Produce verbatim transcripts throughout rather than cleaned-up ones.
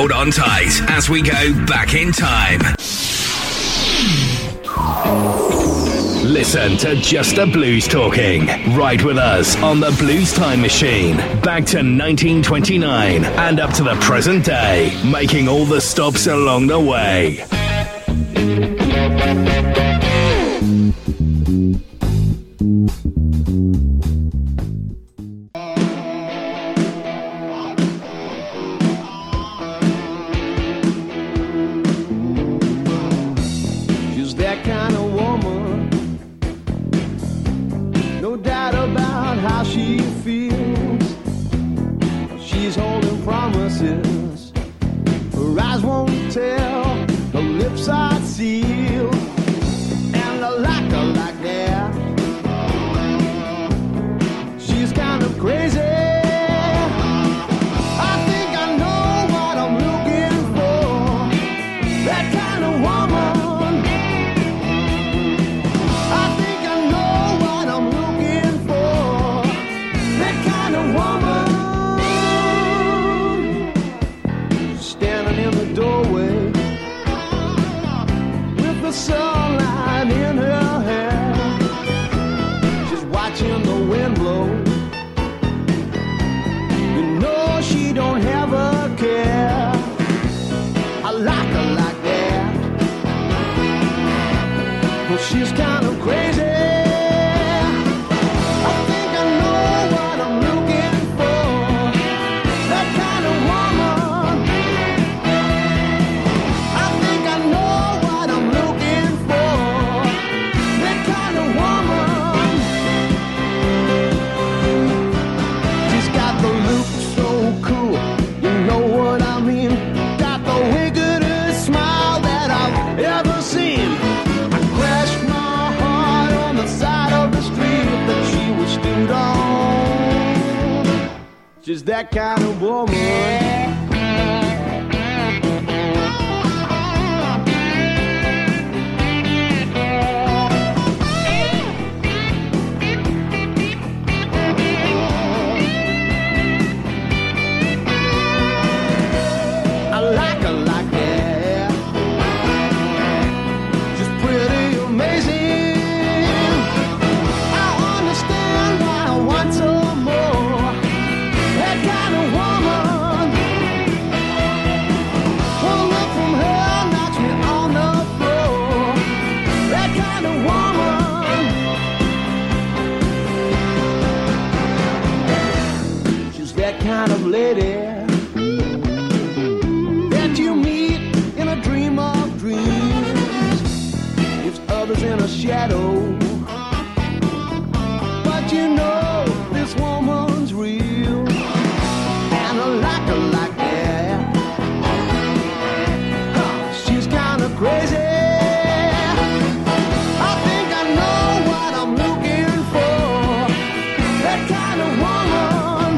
hold on tight as we go back in time. Listen to Just the Blues Talking. Ride with us on the Blues Time Machine. Back to nineteen twenty-nine and up to the present day, making all the stops along the way. Just that kind of woman. Shadow, but you know this woman's real, and I like her like that. Huh, she's kind of crazy. I think I know what I'm looking for, that kind of woman.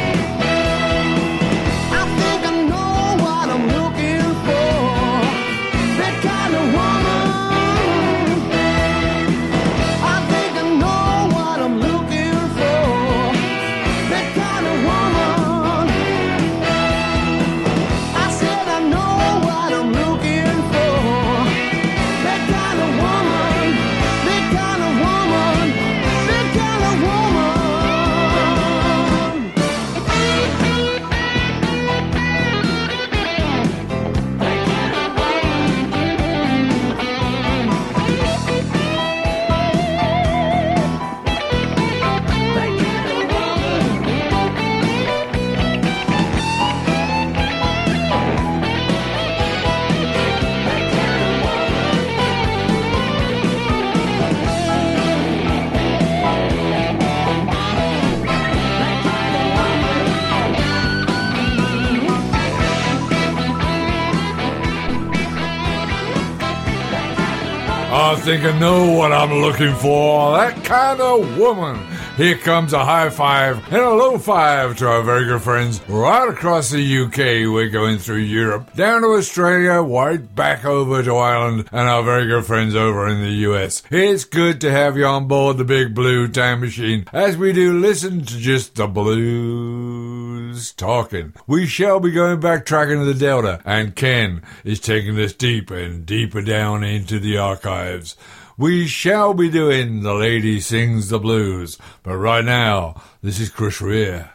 I think I know what I'm looking for, that kind of woman. I think I know what I'm looking for. That kind of woman. Here comes a high five and a low five to our very good friends right across the U K. We're going through Europe, down to Australia, right back over to Ireland, and our very good friends over in the U S. It's good to have you on board the Big Blue Time Machine as we do listen to just the blues. Blues Talking. We shall be going back tracking to the Delta, and Ken is taking us deep and deeper down into the archives. We shall be doing The Lady Sings the Blues, but right now, this is Chris Rea.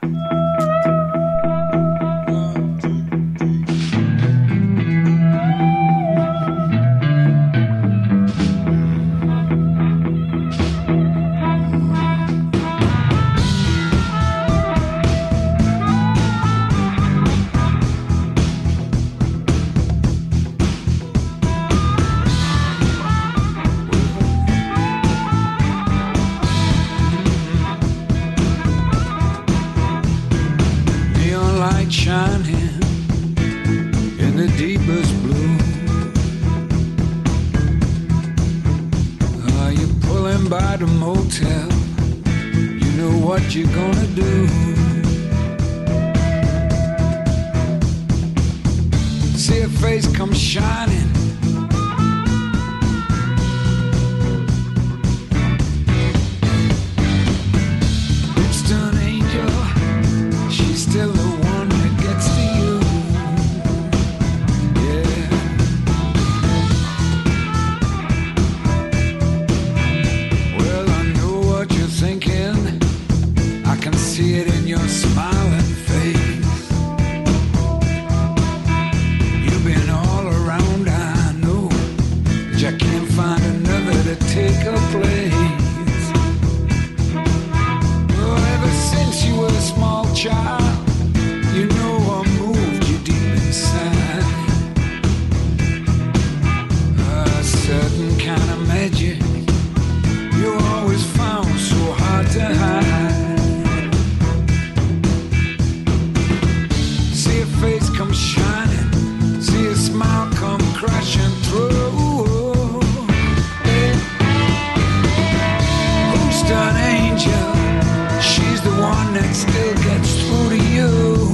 Shining in the deepest blue. Are you pulling by the motel? You know what you're gonna do. See her face come shining. Who's done angel? She's still the one. See it in your smiling face. You've been all around, I know, but you can't find another to take her place. Oh, ever since you were a small child, you know I moved you deep inside. A certain kind of magic you always found so hard to hide. Face come shining, see a smile come crashing through. Who's done angel? She's the one that still gets through to you.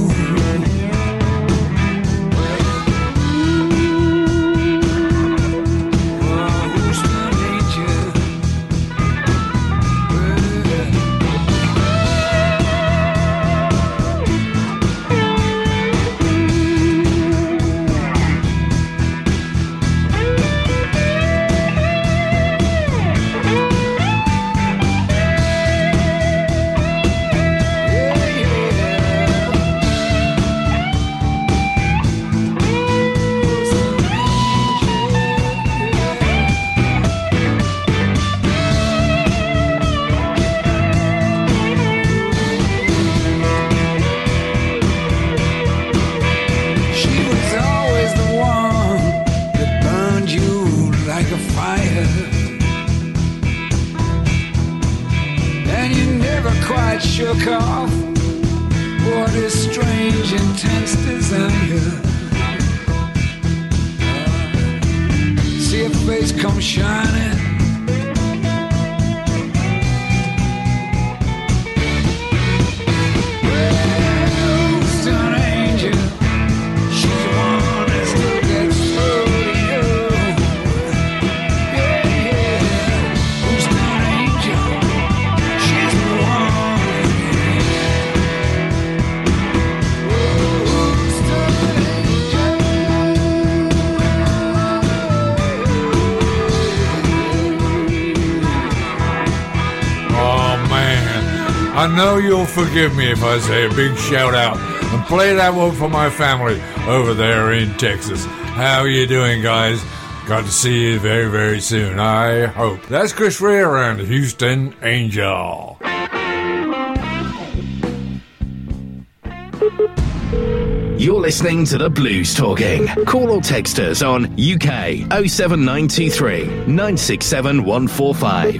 Oh, who's done angel? Shook off what is strange, intense desire. See her face come shining. Well, who's done angel? She's the one that still gets through to you. Yeah, yeah. Who's done angel? She's the one. I know you'll forgive me if I say a big shout out and play that one for my family over there in Texas. How are you doing, guys? Got to see you very, very soon, I hope. That's Chris Rea and Houston Angel. You're listening to the Blues Talking. Call or text us on U K oh seven nine two three nine six seven one four five.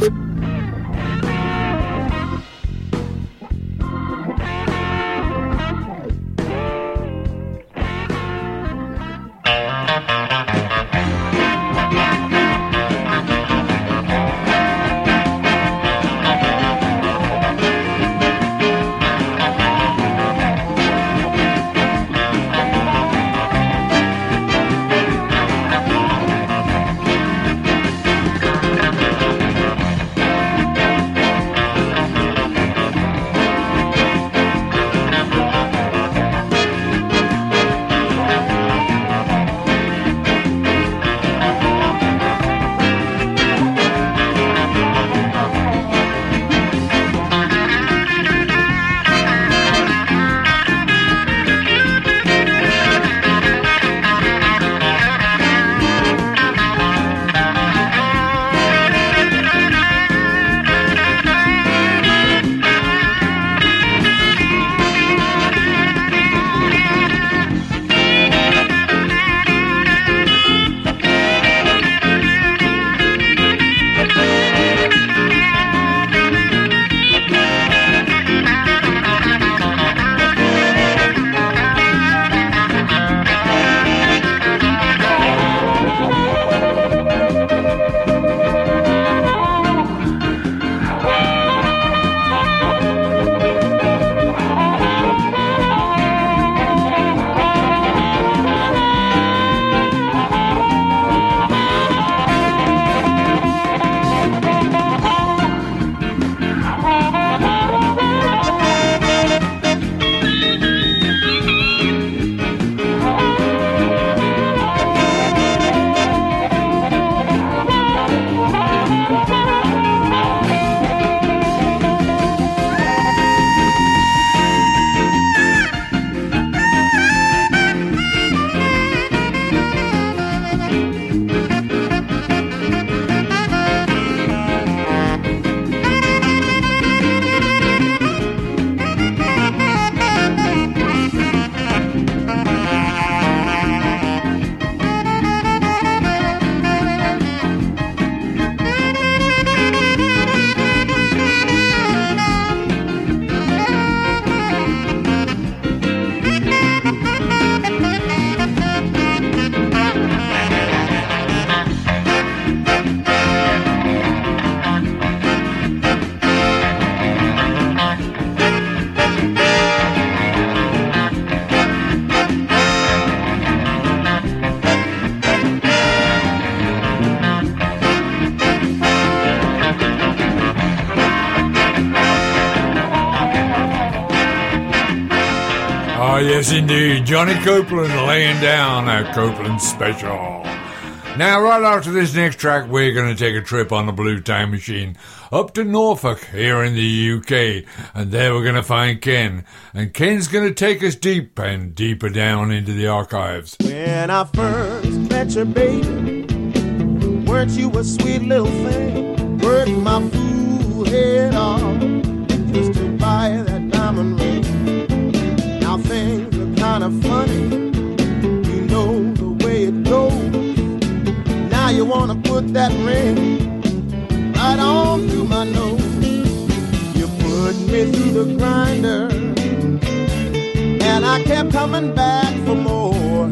Yes, indeed. Johnny Copeland laying down that Copeland special. Now, right after this next track, we're going to take a trip on the Blue Time Machine up to Norfolk here in the U K. And there we're going to find Ken. And Ken's going to take us deep and deeper down into the archives. When I first met you, baby, weren't you a sweet little thing? Worked my fool head off just to buy that diamond ring. Now things are kind of funny, you know the way it goes. Now you want to put that ring right on through my nose. You put me through the grinder, and I kept coming back for more.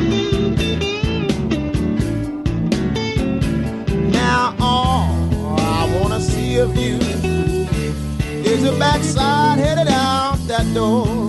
Now all I want to see of you is your backside headed out that door.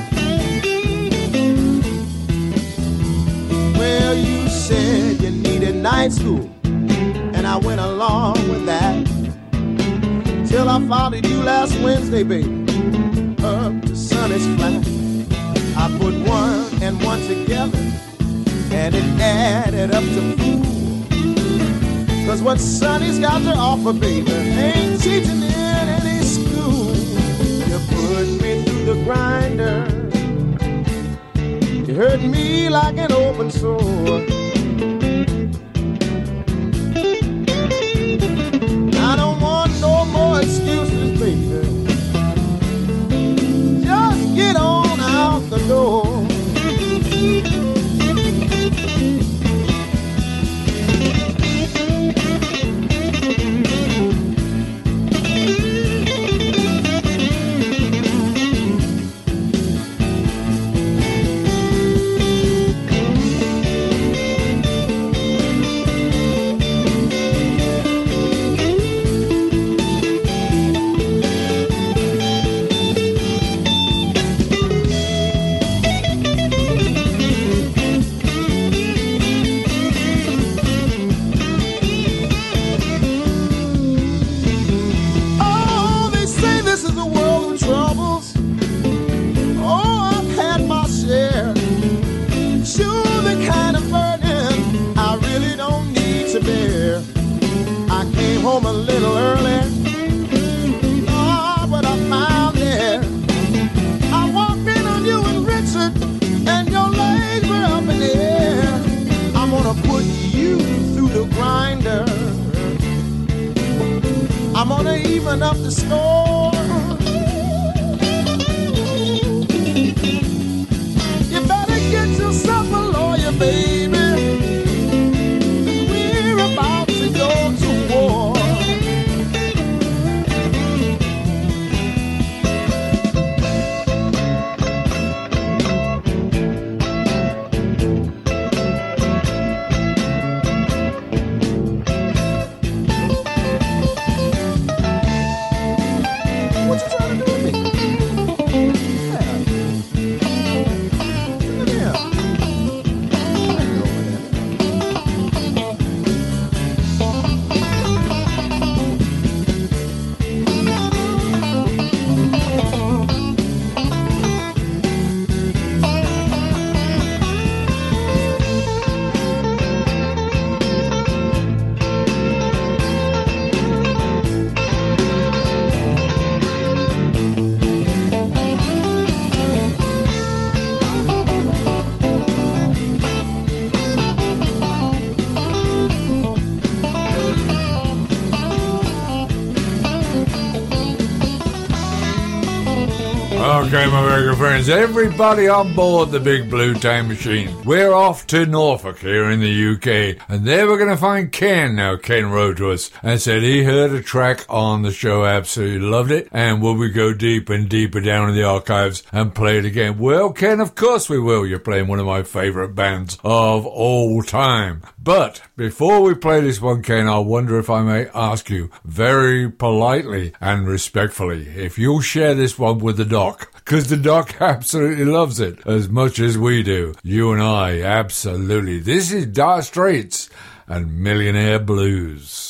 Well, you said you needed night school, and I went along with that, till I followed you last Wednesday, baby, up to Sunny's flat. I put one and one together, and it added up to fool. Cause what Sonny's got to offer, baby, ain't teaching in any school. You put me through the grinder, you hurt me like an open sore. I don't want no more excuses, baby. Just get on out the door. Home a little early, oh, but I found there. I walked in on you and Richard, and your legs were up in the air. I'm gonna put you through the grinder. I'm gonna even up the score. You better get yourself a lawyer, baby. We're about to go to war. Okay, my very good friends, everybody on board the Big Blue Time Machine. We're off to Norfolk here in the U K, and there we're going to find Ken. Now, Ken wrote to us and said he heard a track on the show, absolutely loved it, and will we go deep and deeper down in the archives and play it again? Well, Ken, of course we will. You're playing one of my favourite bands of all time. But before we play this one, Ken, I wonder if I may ask you very politely and respectfully if you'll share this one with the doc, because the doc absolutely loves it as much as we do. You and I, absolutely. This is Dire Straits and Millionaire Blues.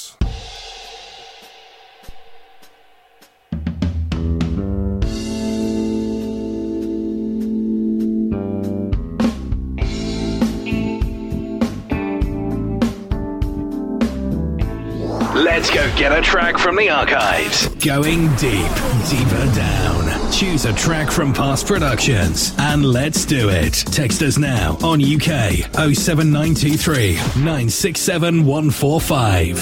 Let's go get a track from the archives. Going deep, deeper down. Choose a track from past productions and let's do it. Text us now on U K oh seven nine two three nine six seven one four five.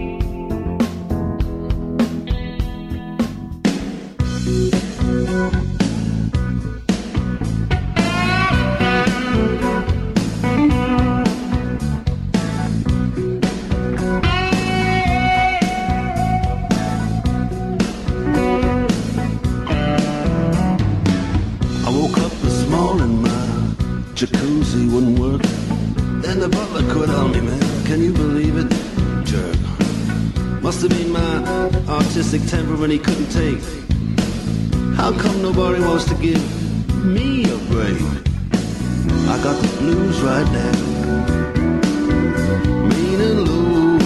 Jacuzzi wouldn't work, and the butler quit on me, man. Can you believe it? Jerk. Must have been my artistic temper when he couldn't take. How come nobody wants to give me a break? I got the blues right now, mean and low.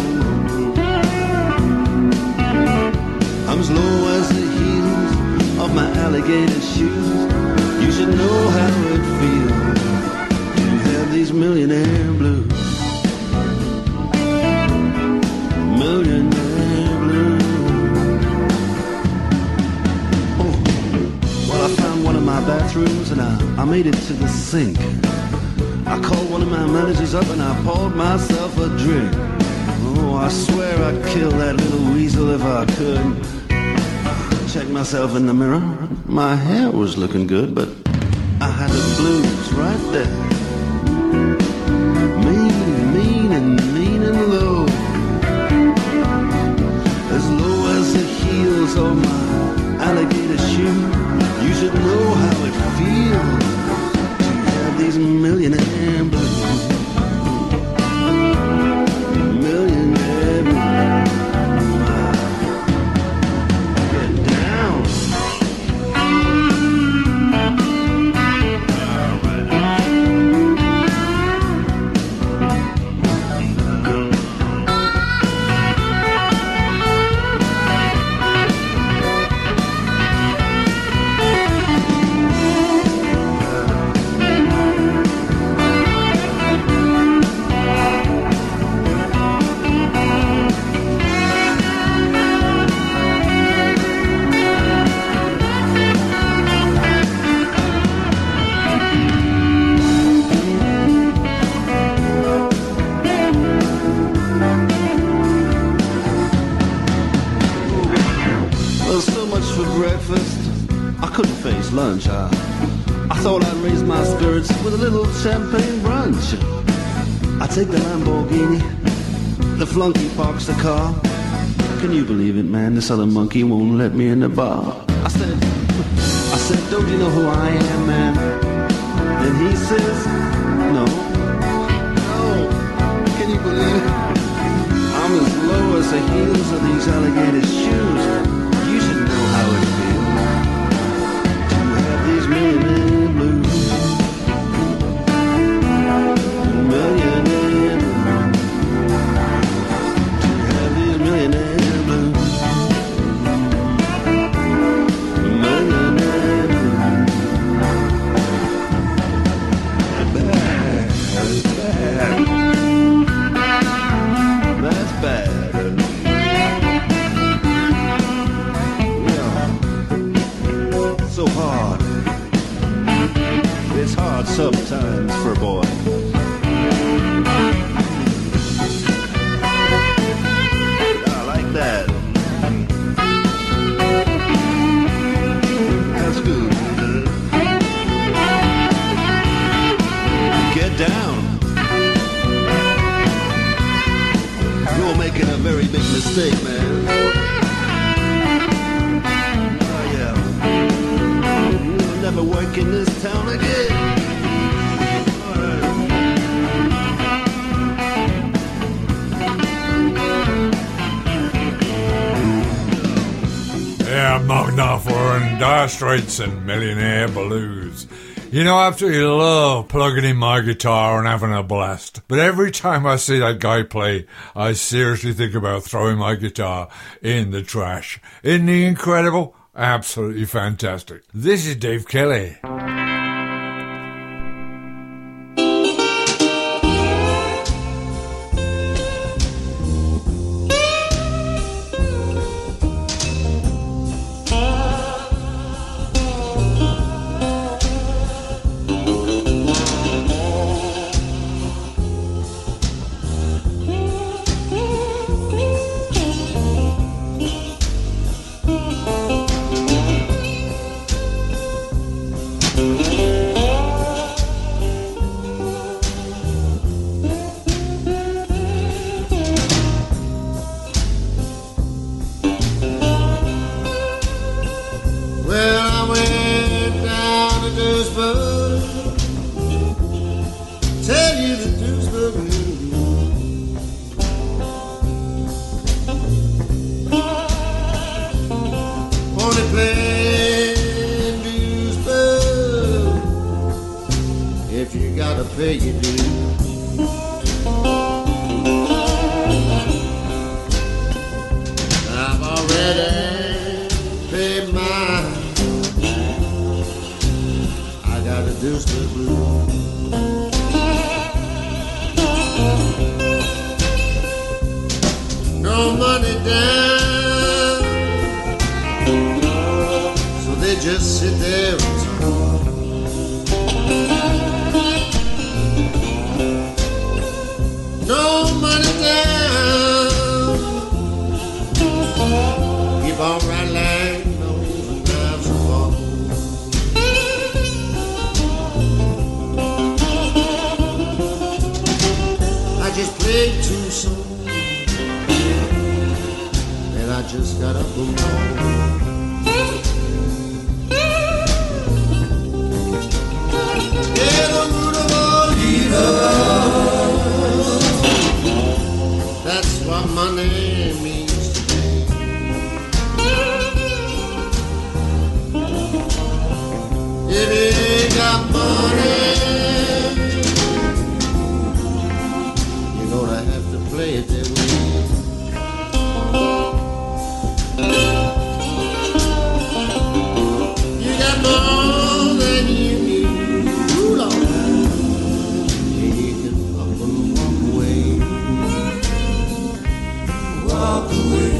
I'm as low as the heels of my alligator shoes. You should know how it feels. These millionaire blues, millionaire blues. Oh, well, I found one of my bathrooms and I, I made it to the sink. I called one of my managers up and I poured myself a drink. Oh, I swear I'd kill that little weasel if I could. Checked myself in the mirror. My hair was looking good, but I had the blues right there. Mean, mean and mean and low, as low as the heels of my alligator shoe. You should know how it feels to have these millionaire blues, millionaire blues. Get down. Lunch. I, I thought I'd raise my spirits with a little champagne brunch. I take the Lamborghini, the flunky parks the car. Can you believe it, man? This other monkey won't let me in the bar. I said, I said, don't you know who I am, man? And he says, no, no. Can you believe it? I'm as low as the heels of these alligator shoes. You should know how it feels. Millionaire blues, millionaire blues, to have these millionaire blues, millionaire blues. Bad, that's bad, that's bad. Yeah, so hard. It's hard sometimes for a boy. I like that. That's good. Get down. You're making a very big mistake, man. Oh, yeah. You'll never work in this town again. Yeah, Magnaflor and Dire Straits and Millionaire Blues. You know, I absolutely love plugging in my guitar and having a blast. But every time I see that guy play, I seriously think about throwing my guitar in the trash. Isn't he incredible? Absolutely fantastic. This is Dave Kelly. Duisburg, tell you the Duisburg blues. Only play Duisburg if you gotta pay your dues. I've already paid mine. I got a Duisburg blues. No money down, so they just sit there and talk. No money down, keep on rattling those knives and forks. I just played two songs, and I just got up and walked. Yeah, the root of all evil, that's what my name means today. If you ain't got money, you're gonna have to play it that way. You got more than you need, ooh Lord, and you can up and walk away, walk away.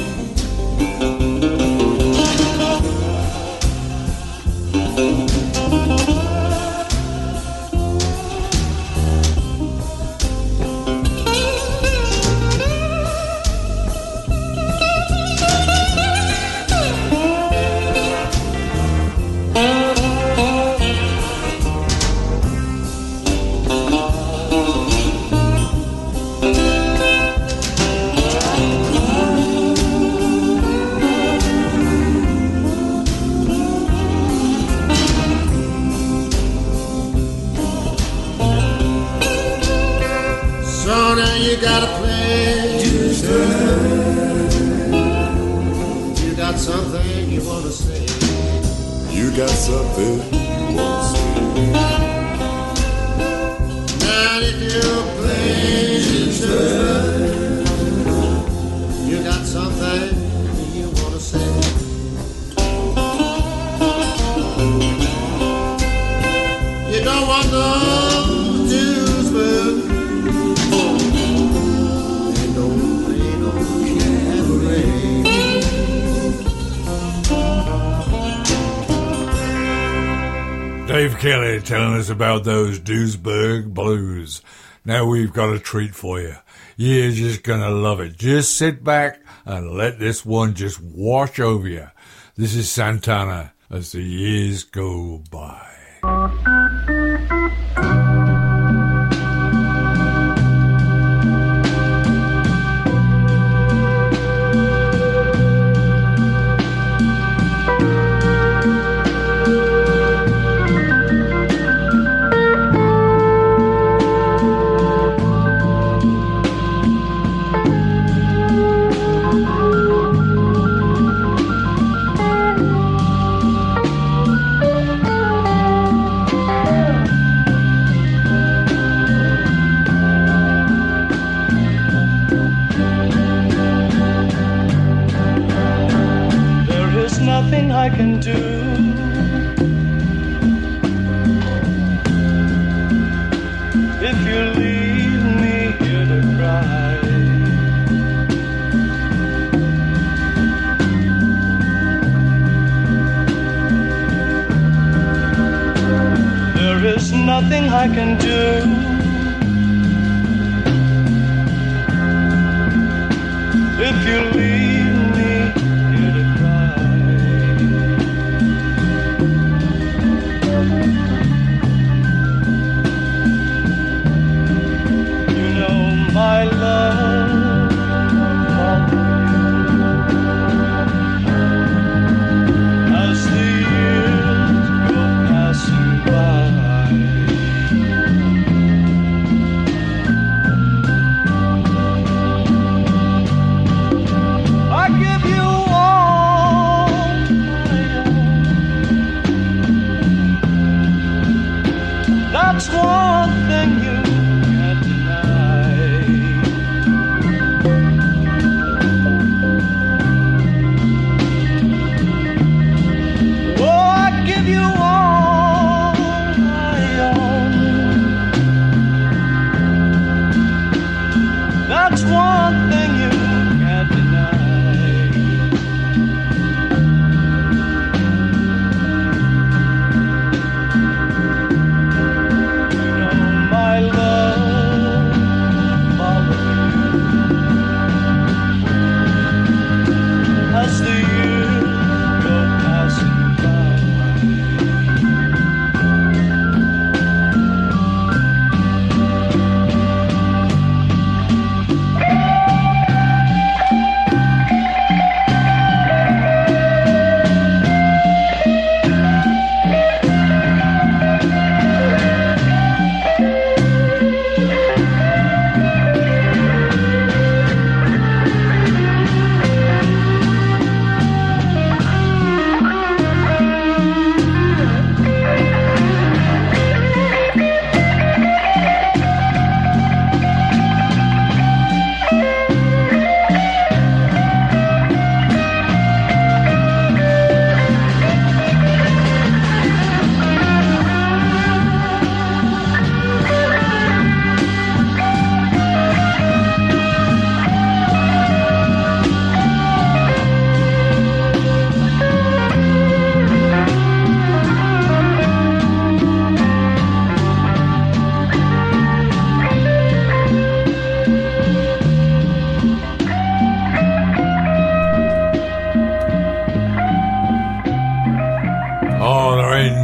So now you gotta play Duisburg. You got something you wanna say. You got something you wanna say. Now if you play Duisburg, you got something you wanna say. You don't want no Duisburg. Dave Kelly telling us about those Duisburg blues. Now we've got a treat for you. You're just going to love it. Just sit back and let this one just wash over you. This is Santana as the years go by. Nothing I can do. If you leave me here to cry, there is nothing I can do. If you leave me here to cry, my love, as the years go past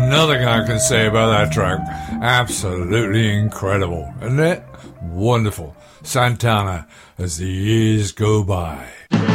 nothing I can say about that track. Absolutely incredible, isn't it? Wonderful. Santana, as the years go by.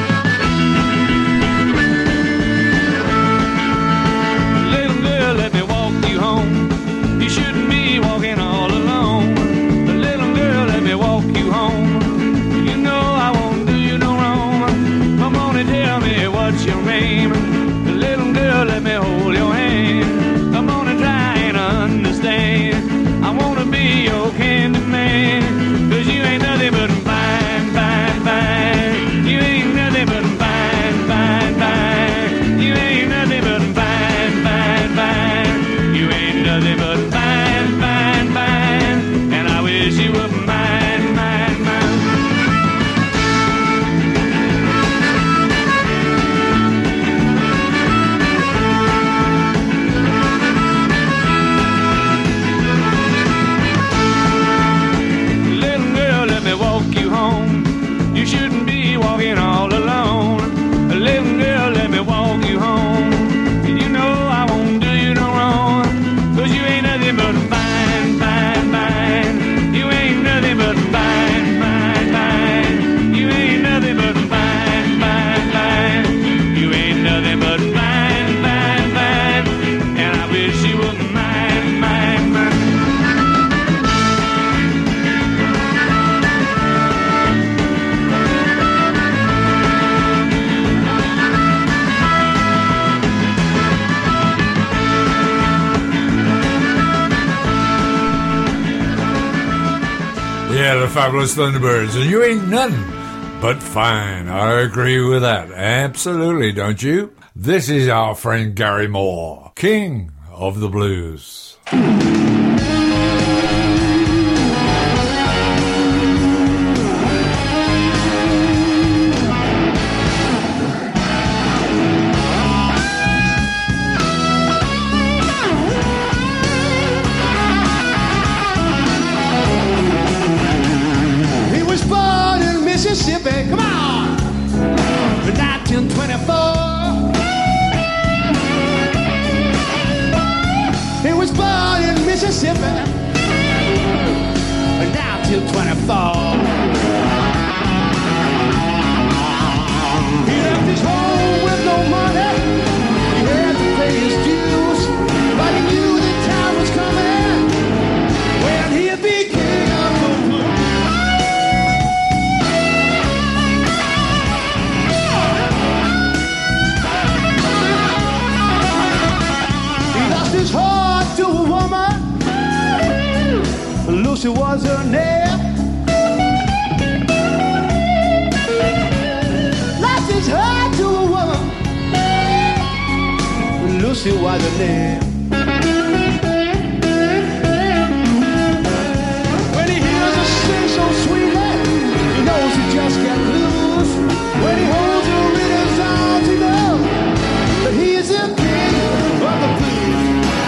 Little girl, let me walk you home. You shouldn't be walking all alone. Little girl, let me walk you home. You know I won't do you no wrong. Come on and tell me what's your name. Little girl, let me hold your hand. Come on and try and understand. I wanna be your candy man. 'Cause you ain't nothing but fine, fine, fine. You ain't nothing but fine, fine, fine. You ain't nothing but fine, fine, fine. You ain't nothing but fine, fine, fine. And I wish you were mine, mine, mine. Little girl, let me walk you home. You shouldn't be walking all alone. Little girl, let me walk you home. You know I won't do you no wrong. 'Cause you ain't nothing but fine, fine, fine. You ain't nothing but fine, fine, fine. You ain't nothing but fine, fine, fine. You ain't nothing but fine, fine, fine. And I wish you were mine, mine, mine. Yeah, the Fabulous Thunderbirds, and you ain't none but fine. I agree with that. Absolutely, don't you? This is our friend Gary Moore, King of the Blues. He was born in Mississippi, come on, in nineteen twenty-four. He was born in Mississippi, in nineteen twenty-four. He left his home with no money. He had to pay his dues, but he knew the time was coming when he'd be king of the blues. He lost his heart to a woman. Lucy was her name. Lost his heart to a woman. Lucy was her name. When he hears her sing so sweetly, he knows he just can't lose. When he holds her in his arms, he knows that he is the king of the blues.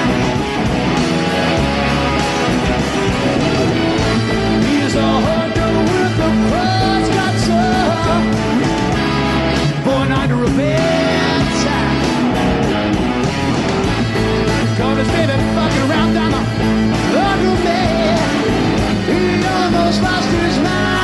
He is a hunter with the cross got some, born under a bad time. Cause his baby fucking around down the under bed. He almost lost his mind.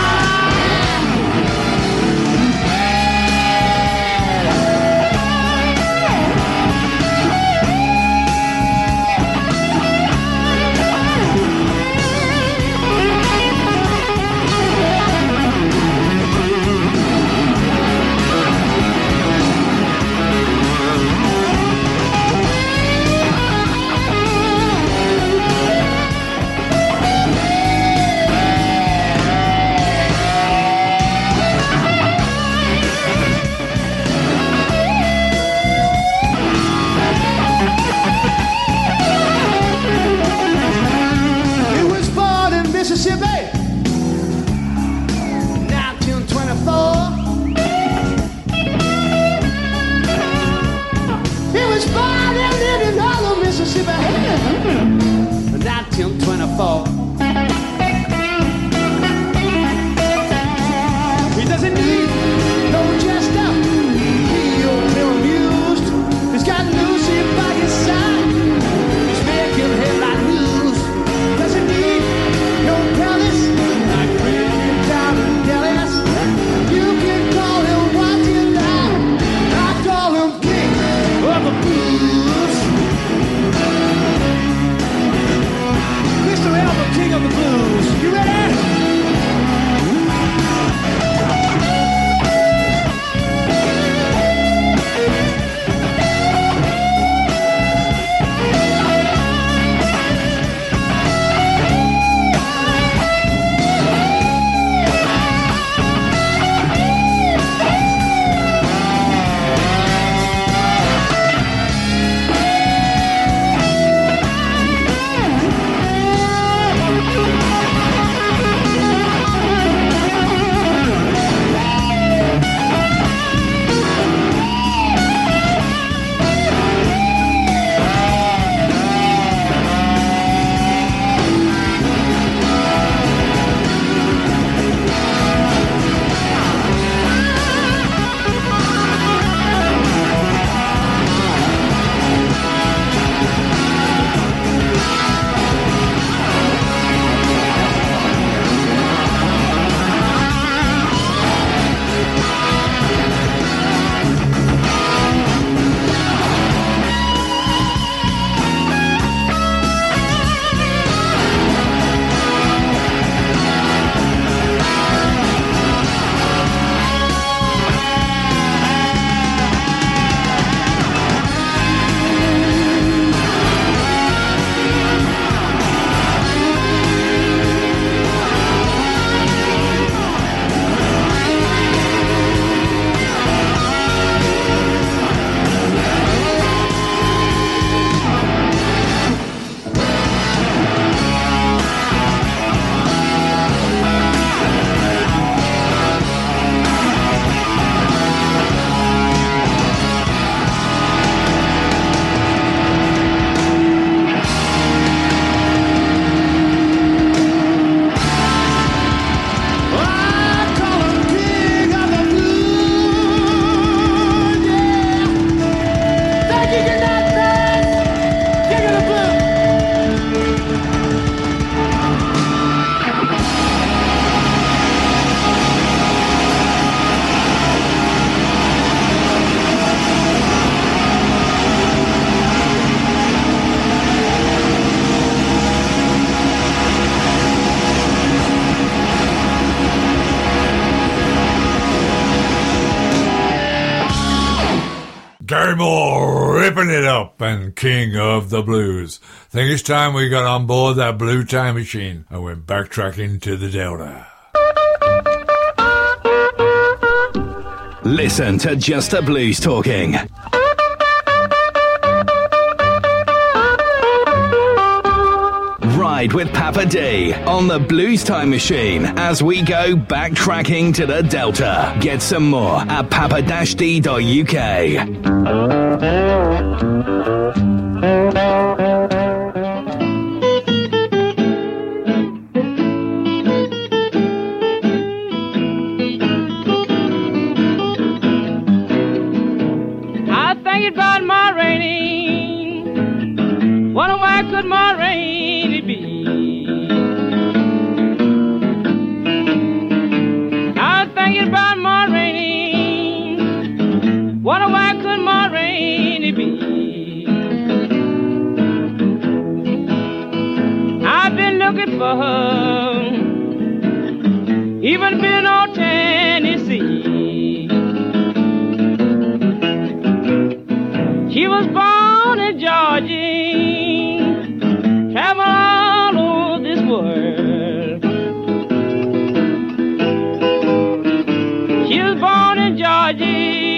He was born in Mississippi, nineteen twenty-four. He was born in Indianola, Mississippi, nineteen twenty-four. He doesn't need no jester, he'll be amused. He's got Lucy by his side. Gary Moore ripping it up and king of the blues. Think it's time we got on board that blue time machine and went backtracking to the Delta. Listen to Just the Blues Talking. Ride with Papa D on the Blues Time Machine as we go backtracking to the Delta. Get some more at papa d dot u k. I think about my rain. Wonder why could my rain be? I'm thinking about my rain. Wonder why could my rain be? I've been looking for her, even been on Tennessee. She was born in Georgia, travel all over this world. She was born in Georgia,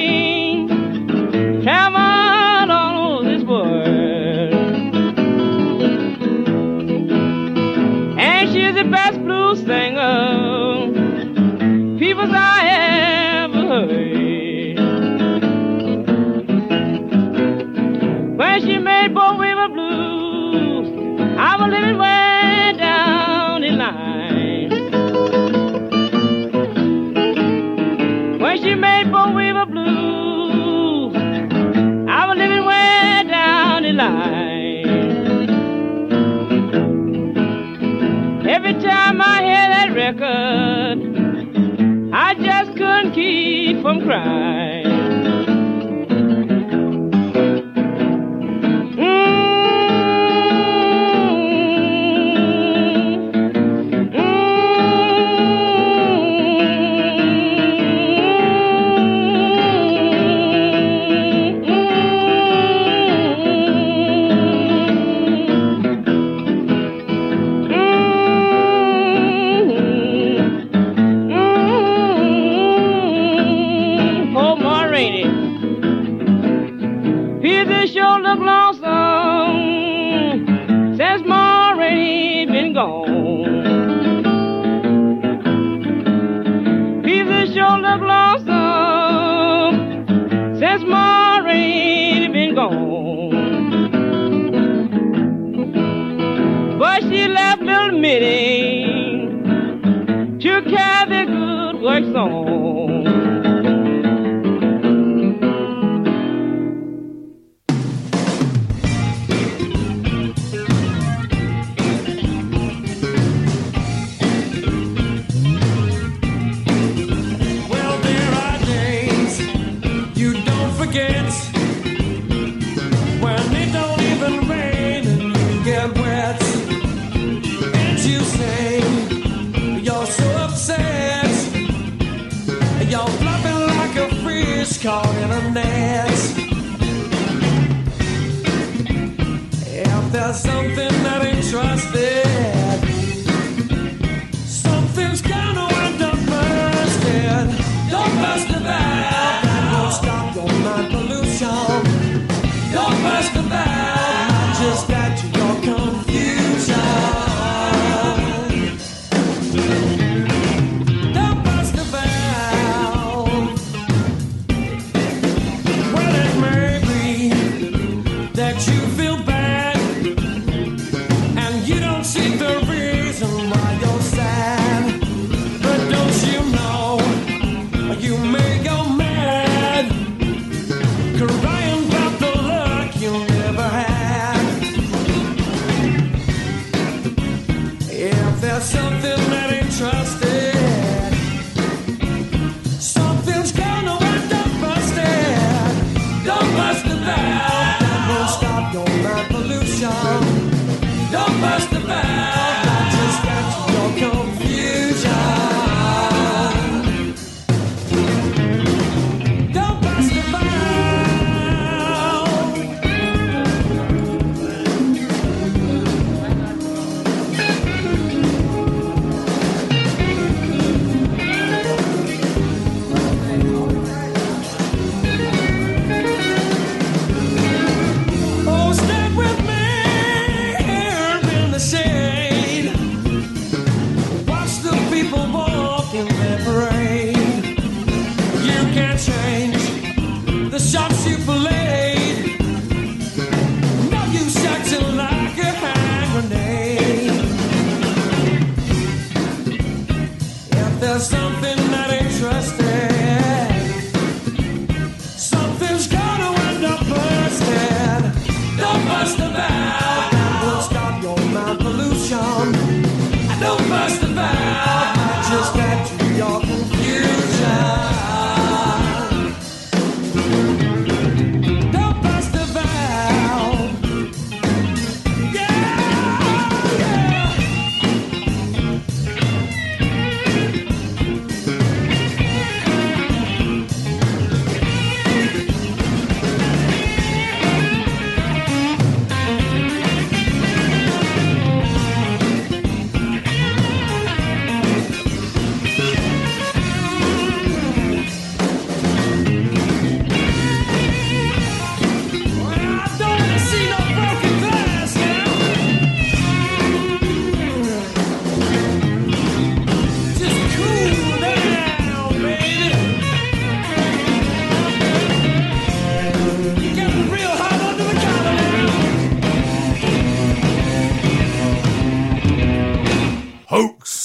travel all over this world. And she's the best blues singer people's I ever heard. When she made Bo Weaver blues, I was living way down the line. When she made Bo Weaver blues, I was living way down the line. Every time I hear that record, I just couldn't keep from crying. To carry good works on. Well, there are days you don't forget when it don't even rain and you get wet. You say you're so upset, you're flopping like a fish caught in a net. If there's something that ain't trusted, something's gonna end up bursted. Don't bust the valve, that won't stop your mind pollution. Don't bust the valve, not just that to your confusion.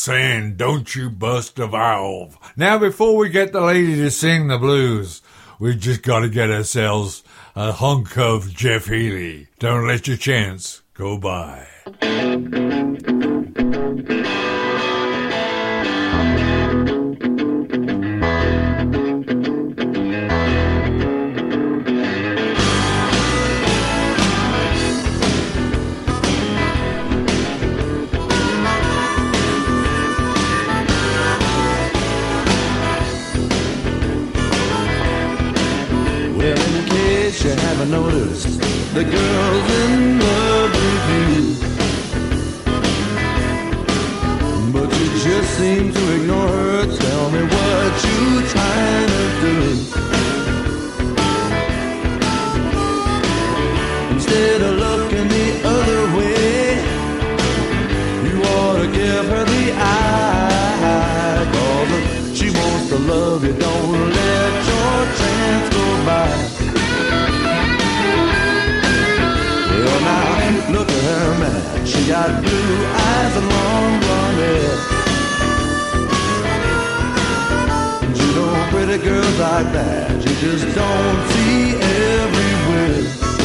saying, don't you bust a valve. Now, before we get the lady to sing the blues, we've just got to get ourselves a hunk of Jeff Healey. Don't let your chance go by. You haven't noticed the girl's in love with you, but you just seem to ignore her. Tell me what you trying to do. Instead of looking the other way, you ought to give her the eye. 'Cause she wants to love you, don't let your chance go by. Well, now, look at her, man. She got blue eyes and long blonde hair. You know, pretty girls like that, you just don't see everywhere.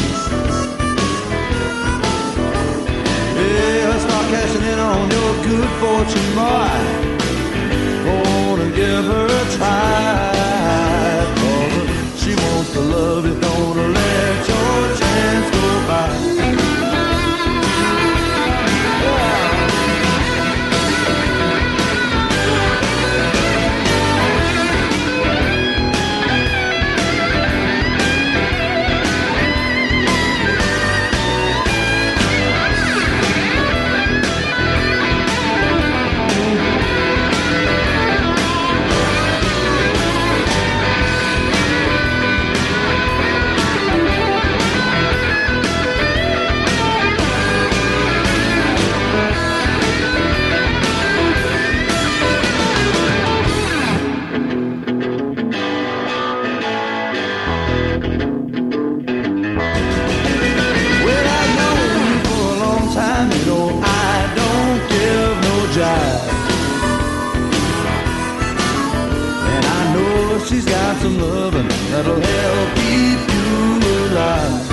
Yeah, start cashing in on your good fortune, boy. Go on and give her a try. 'Cause she wants to love you, don't let your chance go by. She's got some loving that'll help keep you alive.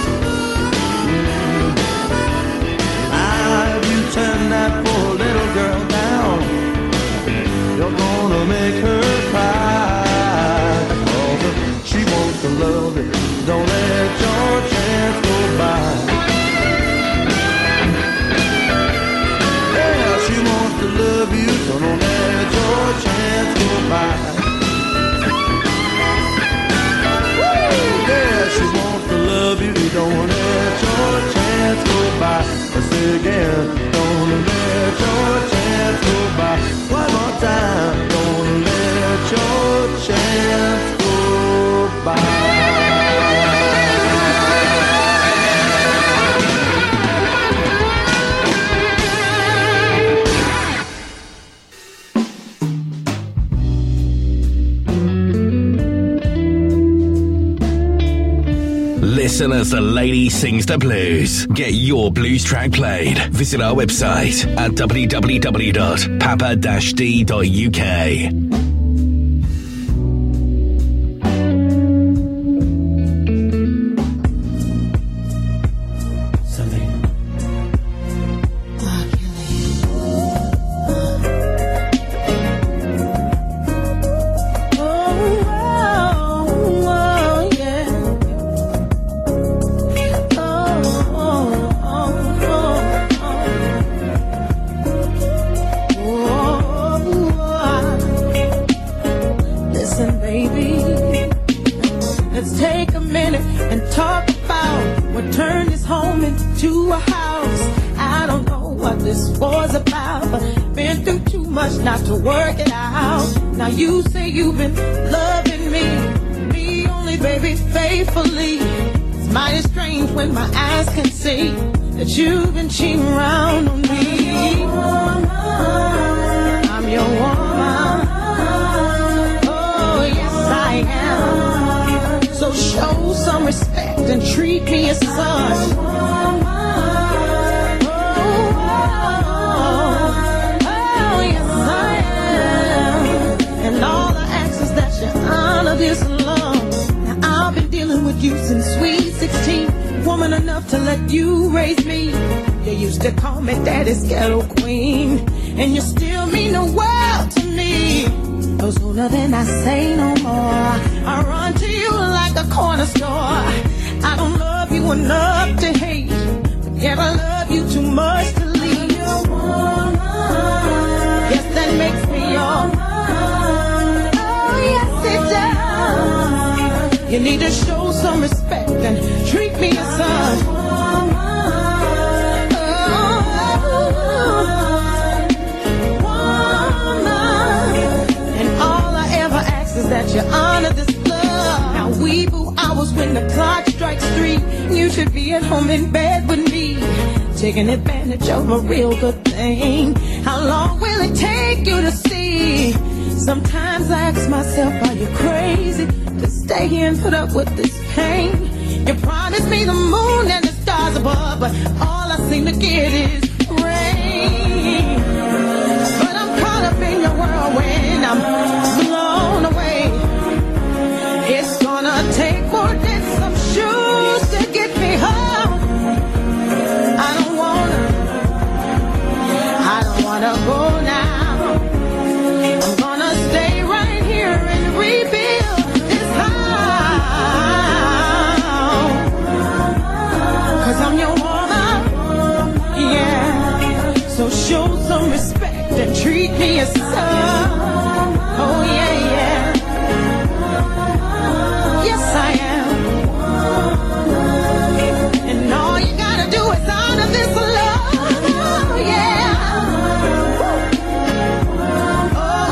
Mm. Now, if you turn that poor little girl down, you're gonna make her cry. 'Cause she wants to love you, don't let your chance go by. Yeah, she wants to love you, so don't let your chance go by. She wants to love you, don't let your chance go by. I say again, don't let your chance go by. One more time, don't let your chance go by. Listen as the lady sings the blues. Get your blues track played. Visit our website at w w w dot papa dash d dot u k. You've been cheating around on me. I'm your woman. Oh, yes, I am. So show some respect and treat me as such. Oh, oh, oh, oh, yes, this long. Now I've been dealing with you since sweet sixteen. Woman enough to let you raise me. You used to call me Daddy's ghetto queen, and you still mean the world to me. No sooner than I say no more, I run to you like a corner store. I don't love you enough to hate, but yet I love you too much to leave. Your woman. Yes, that makes me your woman. Oh, yes, it does. You need to show some respect and treat me as such. That you honor this love. Now we boo hours when the clock strikes three. You should be at home in bed with me, taking advantage of a real good thing. How long will it take you to see? Sometimes I ask myself, are you crazy to stay here and put up with this pain? You promised me the moon and the stars above, but all I seem to get is rain. But I'm caught up in your whirlwind, I'm blown away. It's gonna take more than some shoes to get me home. I don't wanna, I don't wanna go now. I'm gonna stay right here and rebuild this house. Cause I'm your woman, yeah. So show some respect and treat me as such. Oh yeah, yeah. Yes, I am. And all you gotta do is honor this love. Oh, yeah. Oh,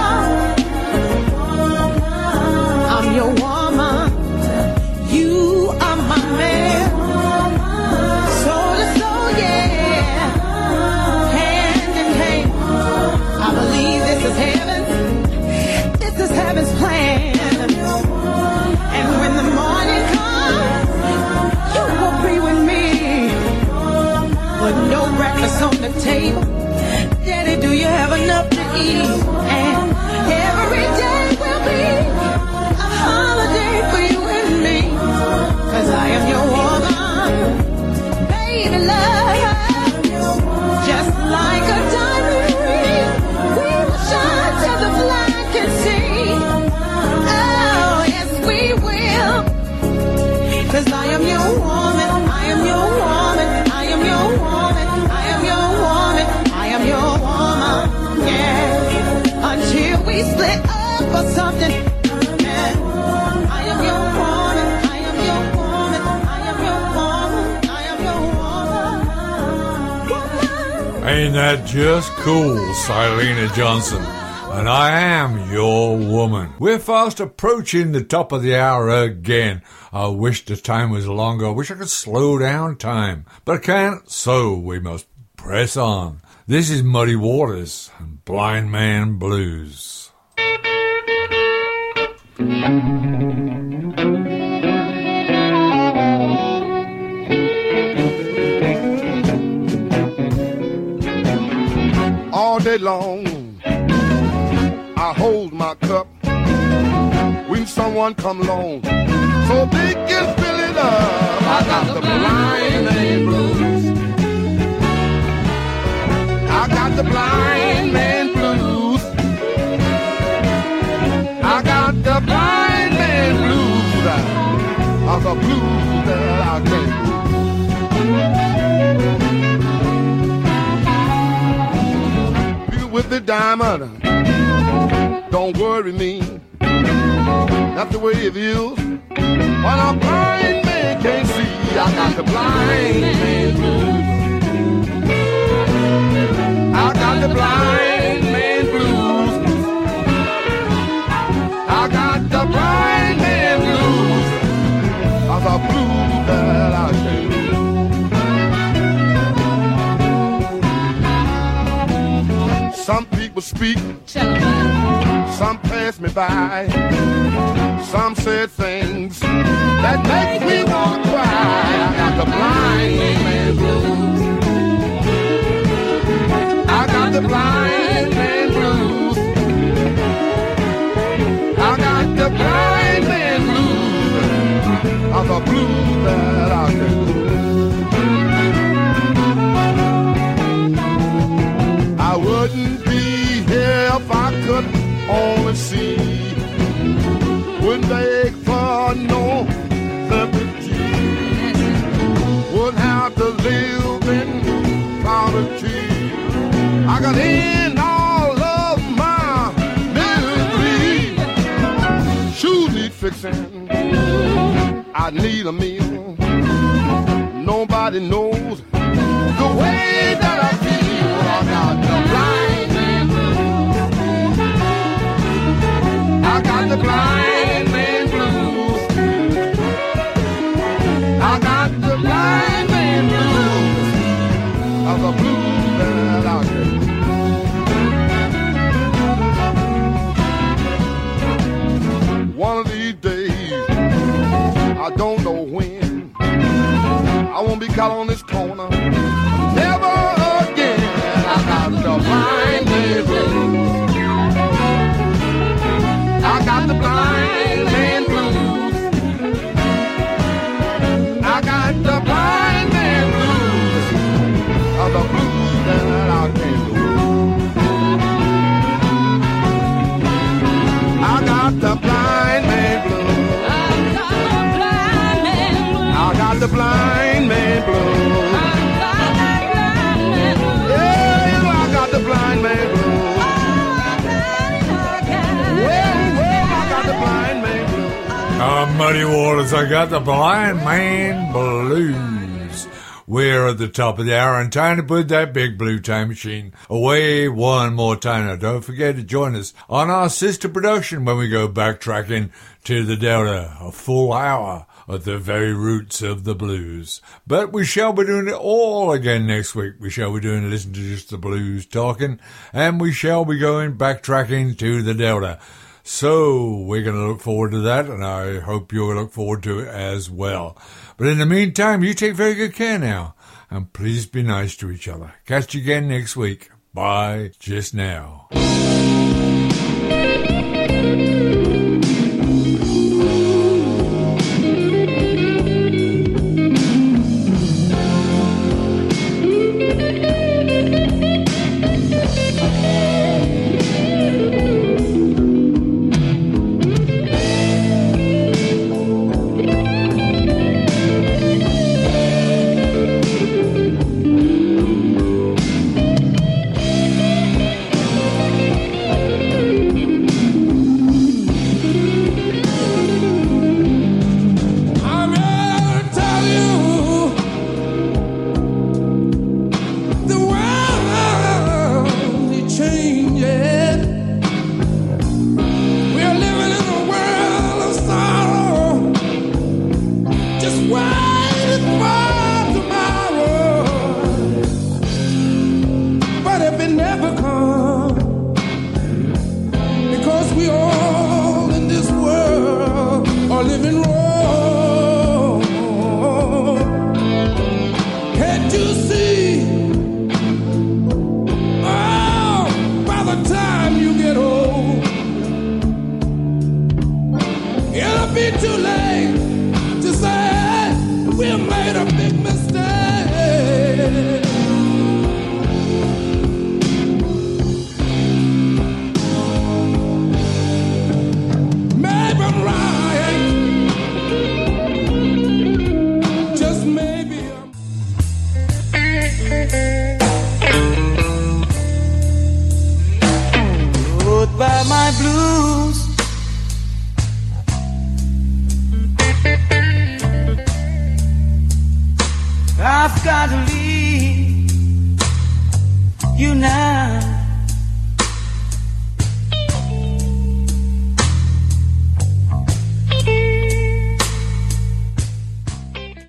oh. I'm your woman. You are my man. Soul to soul, yeah. Hand in hand. I believe this is heaven. This is heaven's plan. And when the morning comes, you will be with me. With no breakfast on the table, Daddy, do you have enough to eat? And every day will be a holiday for you and me. Cause I am your woman, baby love. Just like a diamond ring, we will shine till the flag can see. Cause I am your woman, I am your woman, I am your woman, I am your woman, I am your woman, yeah. Until we split up or something, yeah. I am your woman, I am your woman, I am your woman, I am your woman, woman. Ain't that just cool, Silena Johnson? And I am your woman. We're fast approaching the top of the hour again. I wish the time was longer. I wish I could slow down time. But I can't, so we must press on. This is Muddy Waters and Blind Man Blues. All day long I hold my cup when someone come along so big and fill it up. I got the blind man blues. I got the blind man blues. I got the blind man blues. Are the blues that I can't. Feel with the diamond. Don't worry me, that's the way it is. When a blind man can't see, I got the blind man blues. I got the blind man blues. I got the blind man blues. Of the blues that I can't. Some people speak. Some pass me by. Some said things that make me want to cry. I got the blind man blues. I got the blind man blues. I got the blind blues that I can do. I wouldn't be here if I could only see. Wouldn't beg for no liberty. Wouldn't have to live in poverty. I got in all of my misery. Shoes need fixing. I need a meal. Nobody knows the way that I feel. I got the blind man blues. I got the blind man blues. I got the blind man blues. Of the blues that I get. One of these days, I don't know when, I won't be caught on this corner. Never again. I got the blind man blues. I got the blind man blues. I got the blind man blues. Of the blues that I can't lose. I got the blind man blues. I got the blind man blues. Yeah, you know I got the blind man blues. Well, well, I got the blind man blues. Ah, Muddy Waters, I got the blind man blues. We're at the top of the hour, and time to put that big blue time machine away one more time. Now, don't forget to join us on our sister production when we go backtracking to the Delta, a full hour at the very roots of the blues. But we shall be doing it all again next week. We shall be doing Listen to Just the Blues talking, and we shall be going backtracking to the Delta. So we're going to look forward to that, and I hope you'll look forward to it as well. But in the meantime, you take very good care now, and please be nice to each other. Catch you again next week. Bye just now. I've got to leave you now.